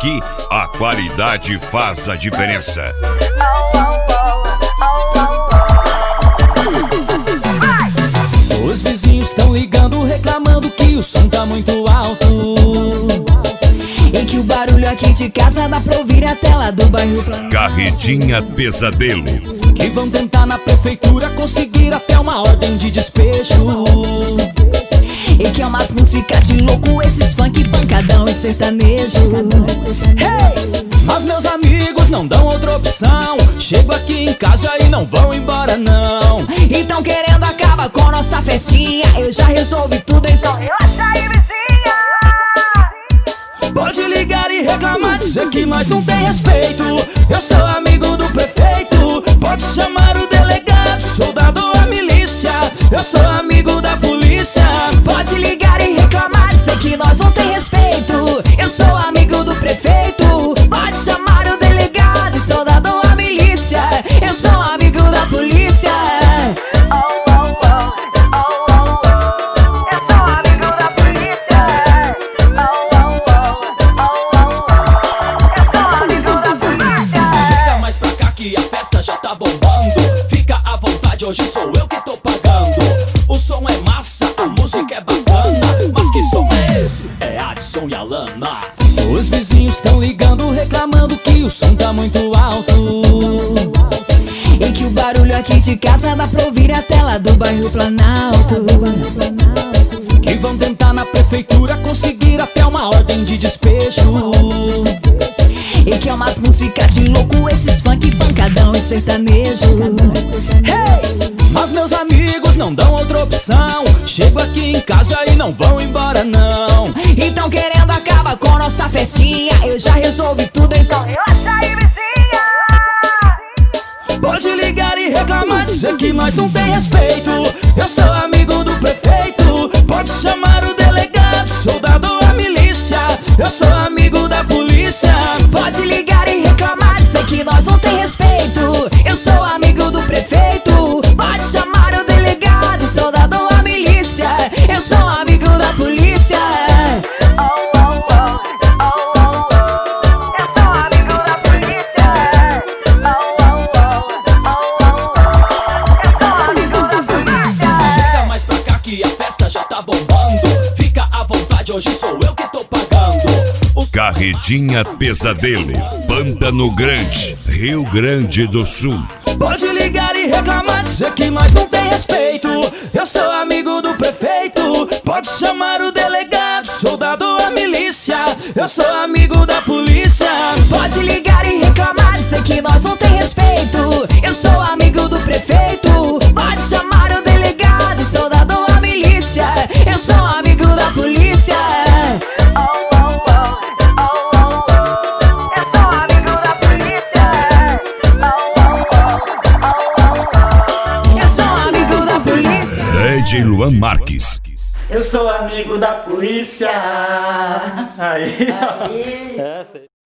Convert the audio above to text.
aqui a qualidade faz a diferença. Os vizinhos estão ligando, reclamando que o som tá muito alto e que o barulho aqui de casa dá pra ouvir até lá do bairro Planalto. Carretinha Pesadelo. Que vão tentar na prefeitura conseguir até uma ordem de despejo. E que é umas músicas de louco, esses funk, pancadão e sertanejo. Hey! Mas meus amigos não dão outra opção. Chego aqui em casa e não vão embora não. Então querendo acabar com nossa festinha, eu já resolvi tudo, então relaxa aí, vizinha. Pode ligar e reclamar, dizer que nós não tem respeito. Eu sou amigo do prefeito. Pode chamar o delegado, soldado ou a milícia. Eu sou amigo da polícia. Pode ligar e reclamar, dizer que nós não tem respeito. Eu sou amigo do prefeito. Pode chamar o delegado e soldado ou a milícia. Eu sou amigo da polícia. Eu sou amigo da polícia. Eu sou amigo da polícia. Chega mais pra cá que a festa já tá bombando. Fica à vontade, hoje sou eu que tô pagando. O som é massa, a música é bacana. Mas que som é esse? É Adson e Alana. Os vizinhos estão ligando, reclamando que o som tá muito alto e que o barulho aqui de casa dá pra ouvir até lá do bairro Planalto. Que vão tentar na prefeitura conseguir até uma ordem de despejo. E que é umas músicas de louco, esses funk, pancadão e sertanejo. Hey! Mas meus amigos não dão outra opção. Chego aqui em casa e não vão embora não. Então querendo acabar com nossa festinha, eu já resolvi tudo, então relaxa aí, vizinha. Pode ligar e reclamar, dizer que nós não tem respeito. Eu sou amigo do prefeito. Pode chamar o delegado, soldado ou a milícia. Eu sou amigo da polícia. Pode ligar e reclamar, dizer que nós não tem respeito. Eu sou amigo do prefeito. Pode chamar o delegado e soldado ou a milícia. Eu sou amigo da polícia. Eu sou amigo da polícia. Eu sou amigo da polícia. Chega mais pra cá que a festa já tá bombando. Fica à vontade, hoje sou eu que tô pagando. Carretinha Pesadelo. Pantano Grande, Rio Grande do Sul. Pode ligar e reclamar, dizer que nós não tem respeito. Eu sou amigo do prefeito. Pode chamar o delegado, soldado ou a milícia. Eu sou amigo da polícia. Pode ligar e reclamar, dizer que nós não tem respeito. Eu sou amigo do prefeito. Pode chamar o delegado e soldado ou a milícia. Eu sou amigo da polícia. Eu sou amigo da polícia. Eu sou amigo da polícia. DJ Luan Marques. Eu sou amigo da polícia. Aí. É, sei.